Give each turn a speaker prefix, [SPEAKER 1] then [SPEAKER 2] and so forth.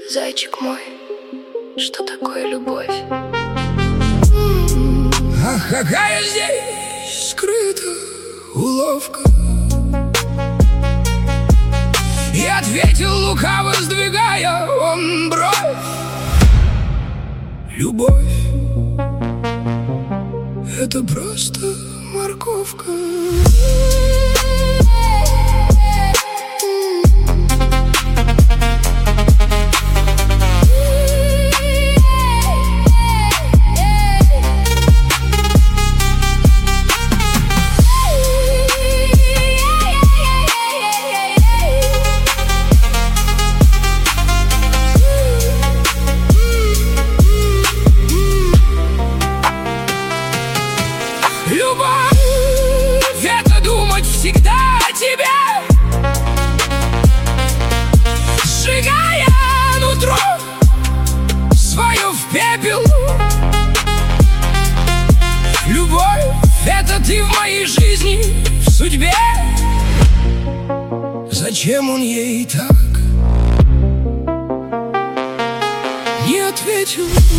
[SPEAKER 1] Зайчик мой, что такое любовь?
[SPEAKER 2] Ах, какая здесь скрыта уловка. И ответил лукаво, сдвигая он бровь: любовь — это просто морковка. Любовь — это думать всегда о тебе, сжигая нутро свое в пепел. Любовь — это ты в моей жизни, в судьбе. Зачем он ей так не ответил?